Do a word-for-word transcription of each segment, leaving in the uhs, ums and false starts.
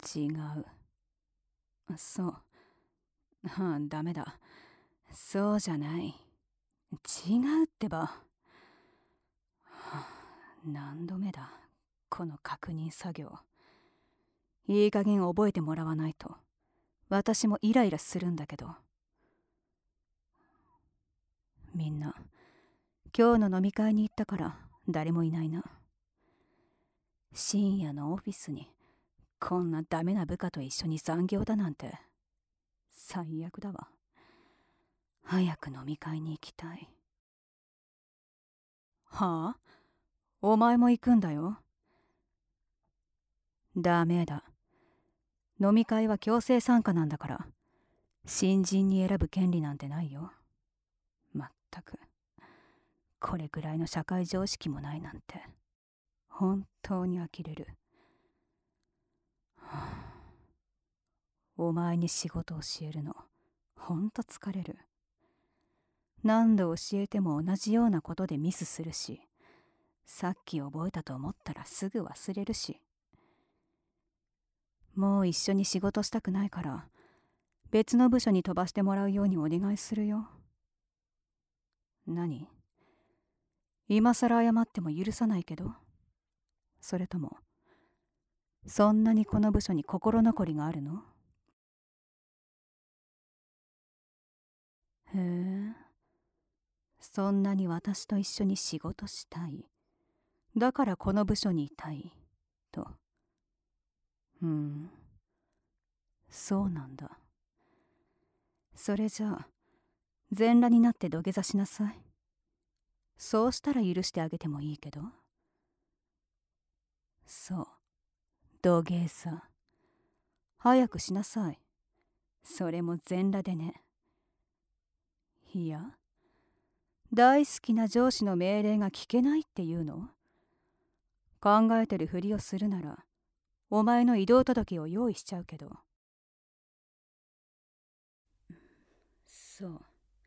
違う。そう。はあ、ダメだ。そうじゃない。違うってば。はあ、何度目だ、この確認作業。いい加減覚えてもらわないと私もイライラするんだけど。みんな今日の飲み会に行ったから誰もいないな。深夜のオフィスにこんなダメな部下と一緒に残業だなんて最悪だわ。早く飲み会に行きたい。はあ？お前も行くんだよ。ダメだ。飲み会は強制参加なんだから、新人に選ぶ権利なんてないよ。まったくこれぐらいの社会常識もないなんて本当に呆れる。はあ、お前に仕事教えるのほんと疲れる。何度教えても同じようなことでミスするし、さっき覚えたと思ったらすぐ忘れるし。もう一緒に仕事したくないから別の部署に飛ばしてもらうようにお願いするよ。何？今さら謝っても許さないけど？それともそんなにこの部署に心残りがあるの？へえ、そんなに私と一緒に仕事したい、だからこの部署にいたいと。うん、そうなんだ。それじゃあ全裸になって土下座しなさい。そうしたら許してあげてもいいけど。そう、土下座。早くしなさい。それも全裸でね。いや、大好きな上司の命令が聞けないっていうの？考えてるふりをするならお前の異動届を用意しちゃうけど。そう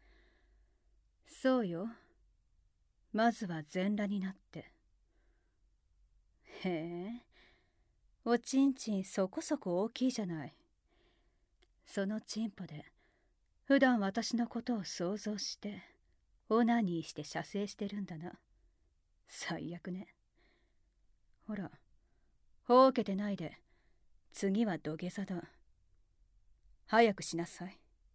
そうよ。まずは全裸になって。へえ、おちんちんそこそこ大きいじゃない。そのチンポで普段私のことを想像してオナニーして射精してるんだな。最悪ね。ほら、ほうけてないで次は土下座だ。早くしなさい。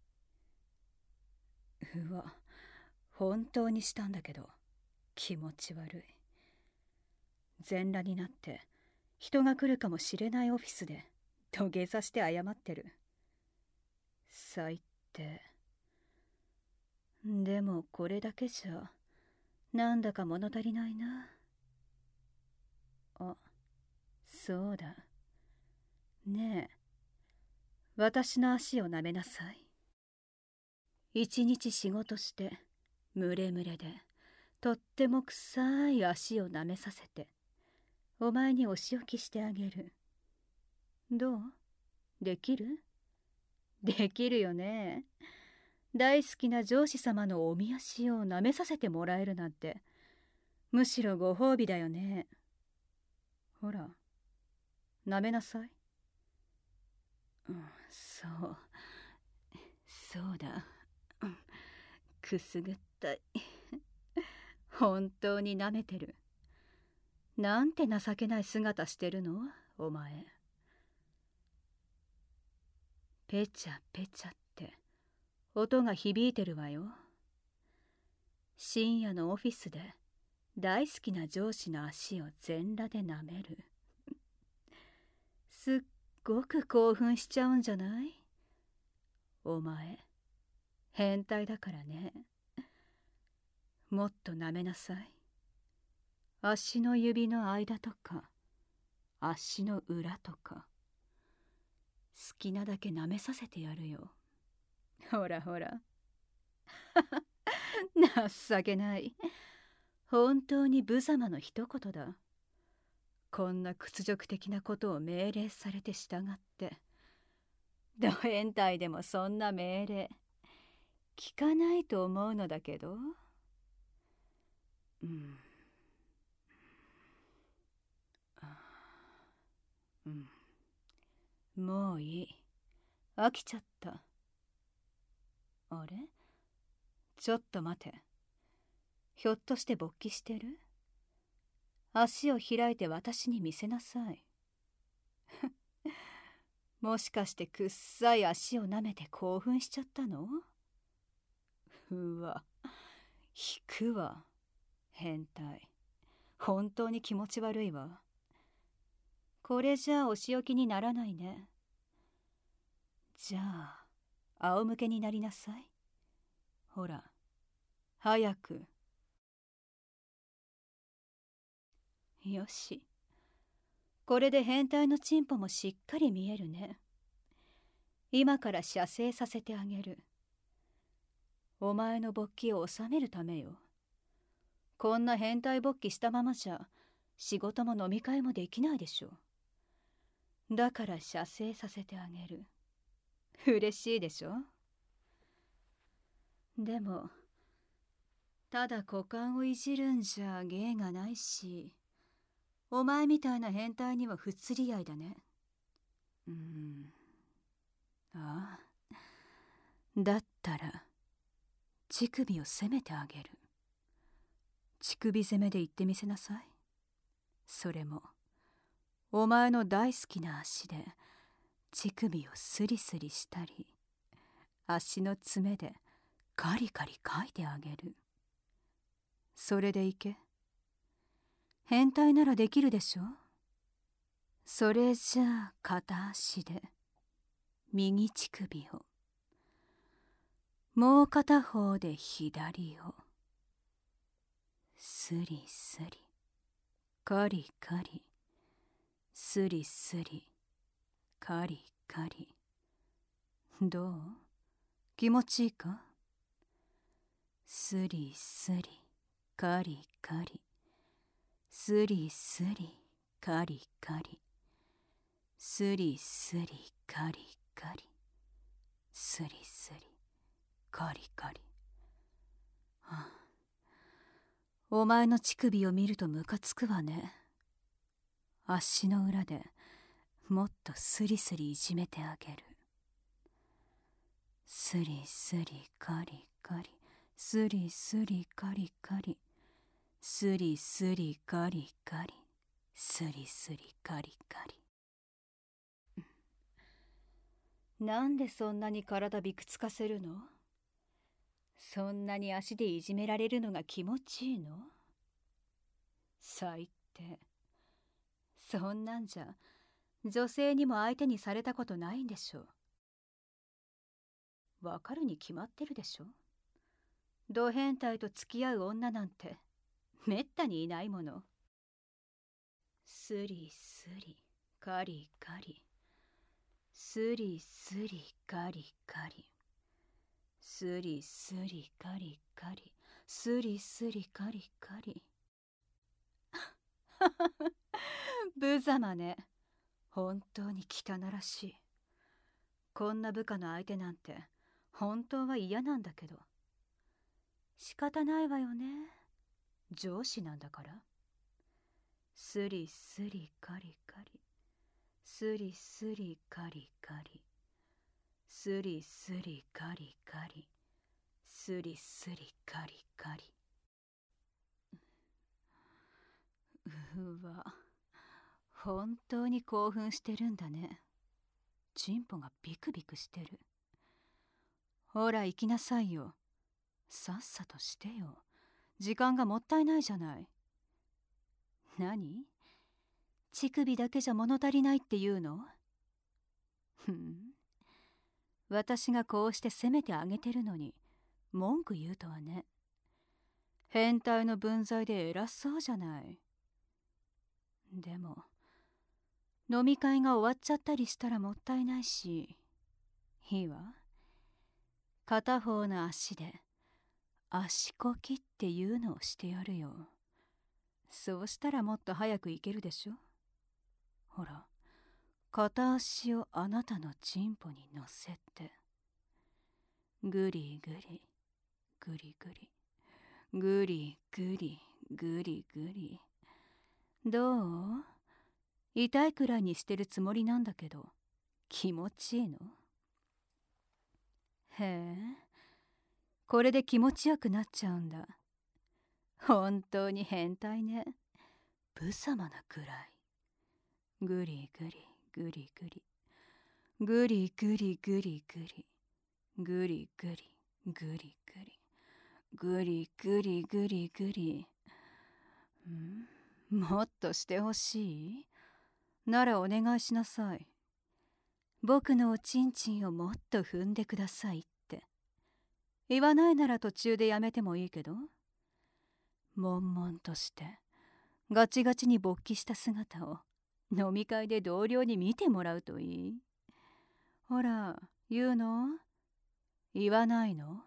うわ、本当にしたんだけど気持ち悪い。全裸になって人が来るかもしれないオフィスで土下座して謝ってる。最低。でもこれだけじゃなんだか物足りないな。あ、そうだ。ねえ、私の足を舐めなさい。一日仕事してムレムレでとっても臭い足を舐めさせてお前にお仕置きしてあげる。どう？できる？できるよね。大好きな上司様のおみ足を舐めさせてもらえるなんてむしろご褒美だよね。ほら、舐めなさい。うん、そう、そうだ。うん、くすぐったい。本当に舐めてる。なんて情けない姿してるのお前。ペチャペチャって音が響いてるわよ。深夜のオフィスで大好きな上司の足を全裸で舐める。すっごく興奮しちゃうんじゃない？お前変態だからね。もっと舐めなさい。足の指の間とか足の裏とか好きなだけ舐めさせてやるよ。ほらほら。情けない。本当に無様の一言だ。こんな屈辱的なことを命令されて従って。ド変態でもそんな命令聞かないと思うのだけど。うん、あ、うん、 もういい。飽きちゃった。あれ？ちょっと待て。ひょっとして勃起してる？足を開いて私に見せなさい。もしかしてくっさい足を舐めて興奮しちゃったの？うわ、引くわ。変態。本当に気持ち悪いわ。これじゃあお仕置きにならないね。じゃあ仰向けになりなさい。ほら、早く。よし。これで変態のチンポもしっかり見えるね。今から射精させてあげる。お前の勃起を収めるためよ。こんな変態勃起したままじゃ仕事も飲み会もできないでしょ。だから射精させてあげる。嬉しいでしょ。でもただ股間をいじるんじゃ芸がないし、お前みたいな変態には不釣り合いだね。うーん。ああ。だったら乳首を攻めてあげる。乳首攻めで言ってみせなさい。それもお前の大好きな足で乳首をスリスリしたり、足の爪でカリカリかいてあげる。それでいけ。変態ならできるでしょ。それじゃあ片足で右乳首を、もう片方で左を、スリスリカリカリ、スリスリカリカリ。どう？気持ちいいか？スリスリカリカリ、スリスリカリカリ、スリスリカリカリ、スリスリカリカリ。はあ、お前の乳首を見るとムカつくわね。足の裏でもっとスリスリいじめてあげる。スリスリカリカリ、スリスリカリカリ、スリスリカリカリ、スリスリカリカリ。なんでそんなに体びくつかせるの？そんなに足でいじめられるのが気持ちいいの？最低。そんなんじゃ女性にも相手にされたことないんでしょ。わかるに決まってるでしょ。ド変態と付き合う女なんてめったにいないもの。スリスリカリカリ、スリスリカリカリ、スリスリカリカリ、スリスリカリカリ。無様ね。本当に汚らしい。こんな部下の相手なんて本当は嫌なんだけど、仕方ないわよね。上司なんだから。スリスリカリカリ、スリスリカリカリ、スリスリカリカリ、スリスリカリカリ。うわ、本当に興奮してるんだね。チンポがビクビクしてる。ほら行きなさいよ。さっさとしてよ。時間がもったいないじゃない。何？乳首だけじゃ物足りないって言うの？ふん。私がこうして責めてあげてるのに文句言うとはね。変態の分際で偉そうじゃない。でも飲み会が終わっちゃったりしたらもったいないし、いいわ。片方の足で足こきっていうのをしてやるよ。そうしたらもっと早く行けるでしょ。ほら、片足をあなたのチンポに乗せて、ぐりぐりぐりぐりぐりぐりぐりぐり。どう？痛いくらいにしてるつもりなんだけど気持ちいいの？へえ、これで気持ちよくなっちゃうんだ。本当に変態ね。無様なくらい。ぐりぐりぐりぐりぐりぐりぐりぐりぐりぐりぐりぐりぐりぐりぐりぐり。ん？もっとしてほしい？ならお願いしなさい。僕のおちんちんをもっと踏んでくださいって言わないなら途中でやめてもいいけど、悶々としてガチガチに勃起した姿を飲み会で同僚に見てもらうといい？ほら、言うの？言わないの？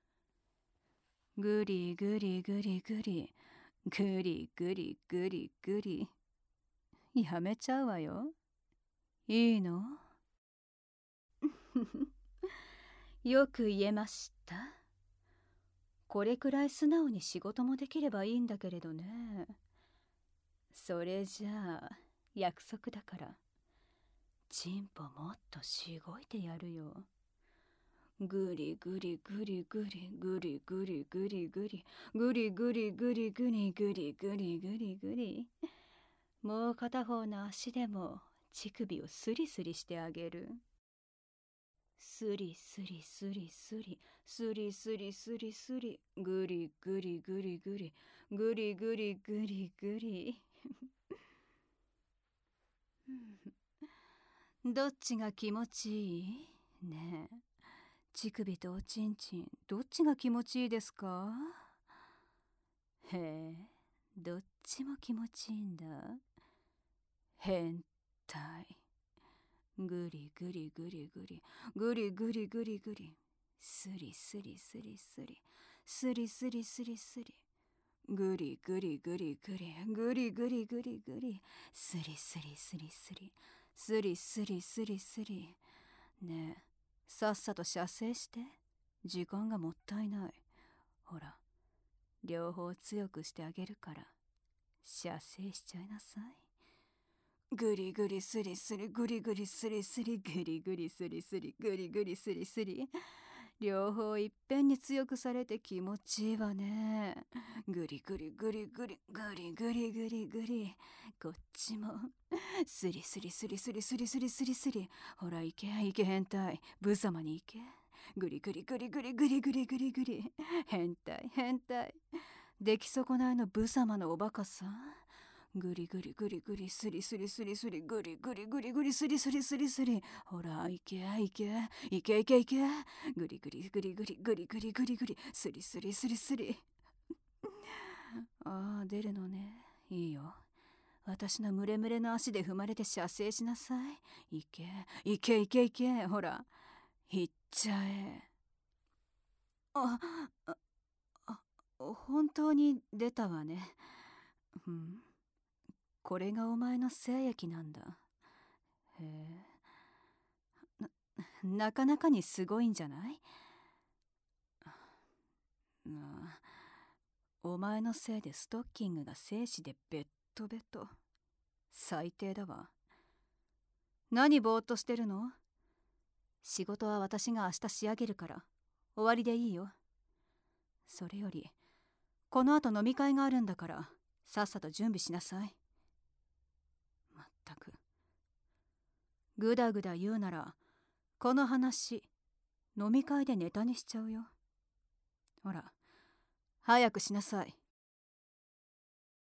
ぐりぐりぐりぐりぐりぐりぐりぐり。やめちゃうわよ。いいの？よく言えました。これくらい素直に仕事もできればいいんだけれどね。それじゃあ約束だからチンポもっとしごいてやるよ。ぐりぐりぐりぐりぐりぐりぐりぐりぐりぐりぐりぐりぐりぐりぐりぐり。もう片方の足でも乳首をスリスリしてあげる。スリスリスリスリスリスリスリスリぐりぐりぐりぐりぐりぐりぐりぐり。どっちが気持ちいい？ねえ、乳首とおちんちんどっちが気持ちいいですか？へえ、どっちも気持ちいいんだ。変態。ぐりぐりぐりぐりぐりぐりぐりぐりスリスリスリスリスリスリスリスリぐりぐりぐりぐりぐりぐりぐりぐりスリスリスリスリスリスリスリスリ。ねえ、さっさと射精して。時間がもったいない。ほら、両方強くしてあげるから射精しちゃいなさい。ぐりぐりすりすりぐりぐりすりすりぐりぐりすりすりぐりぐりすりすり。両方いっぺんに強くされて気持ちいいわね。ぐりぐりぐりぐりぐりぐりぐりぐり。こっちもすりすりすりすりすりすりすりすり。ほら、いけいけ変態、無様にいけ。ぐりぐりぐりぐりぐりぐりぐりぐり。変態変態、出来損ないの無様のおバカさん。ぐりぐりぐりぐりすりすりすりすりぐりぐりぐりぐりすりすりすりすり。ほら、いけいけいけいけいけ。ぐりぐりぐりぐりぐりぐりぐりぐりすりすりすりすり。ああ、出るのね。いいよ。私のムレムレの足で踏まれて射精しなさい。いけいけいけいけ。ほら、いっちゃえ。あああ、本当に出たわね。うん、これがお前の精液なんだ。へえ、な、なかなかにすごいんじゃない？ああ、お前のせいでストッキングが精子でベットベト。最低だわ。何ぼーっとしてるの？仕事は私が明日仕上げるから終わりでいいよ。それよりこの後飲み会があるんだからさっさと準備しなさい。まったく、ぐだぐだ言うならこの話飲み会でネタにしちゃうよ。ほら、早くしなさい。